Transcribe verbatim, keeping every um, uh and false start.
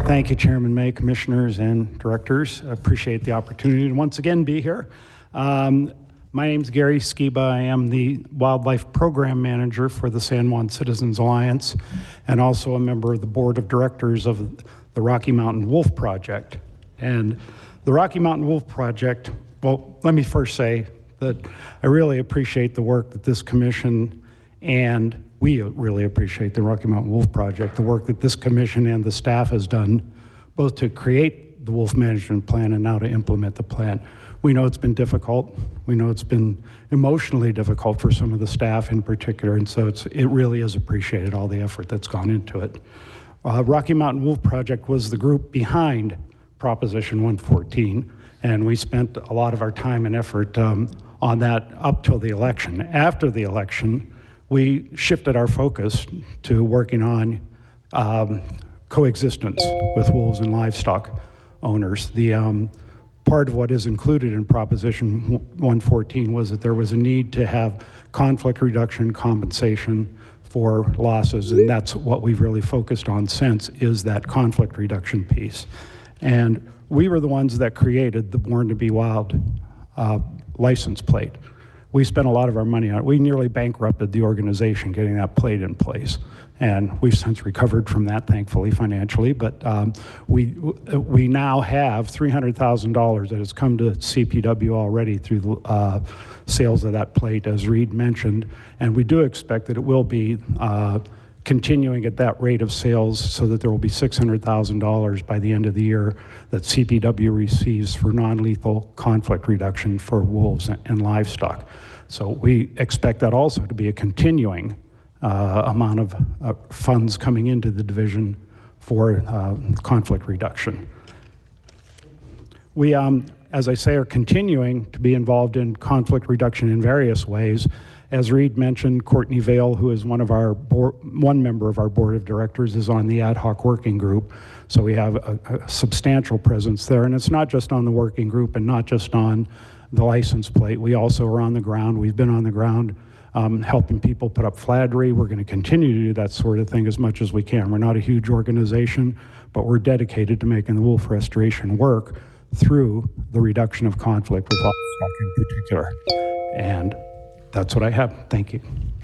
Thank you, Chairman May, Commissioners, and Directors. I appreciate the opportunity to once again be here. Um, my name is Gary Skiba. I am the Wildlife Program Manager for the San Juan Citizens Alliance and also a member of the Board of Directors of the Rocky Mountain Wolf Project. And the Rocky Mountain Wolf Project, well, let me first say that I really appreciate the work that this commission and we really appreciate the Rocky Mountain Wolf Project, the work that this commission and the staff has done, both to create the wolf management plan and now to implement the plan. We know it's been difficult. We know it's been emotionally difficult for some of the staff in particular, and so it's, it really is appreciated, all the effort that's gone into it. Uh, Rocky Mountain Wolf Project was the group behind Proposition one fourteen, and we spent a lot of our time and effort um, on that up till the election. After the election, we shifted our focus to working on um, coexistence with wolves and livestock owners. The um, part of what is included in Proposition one fourteen was that there was a need to have conflict reduction compensation for losses, and that's what we've really focused on since, is that conflict reduction piece. And we were the ones that created the Born to Be Wild uh, license plate. We spent a lot of our money on it. We nearly bankrupted the organization getting that plate in place. And we've since recovered from that, thankfully, financially. But um, we we now have three hundred thousand dollars that has come to C P W already through the uh, sales of that plate, as Reed mentioned. And we do expect that it will be uh, continuing at that rate of sales so that there will be six hundred thousand dollars by the end of the year that C P W receives for non-lethal conflict reduction for wolves and livestock. So we expect that also to be a continuing uh, amount of uh, funds coming into the division for uh, conflict reduction. We, um, as I say, are continuing to be involved in conflict reduction in various ways. As Reed mentioned, Courtney Vale, who is one of our board, one member of our board of directors, is on the ad hoc working group. So we have a, a substantial presence there, and it's not just on the working group and not just on the license plate. We also are on the ground. We've been on the ground um, helping people put up flattery. We're going to continue to do that sort of thing as much as we can. We're not a huge organization, but we're dedicated to making the wolf restoration work through the reduction of conflict with livestock in particular. And that's what I have. Thank you.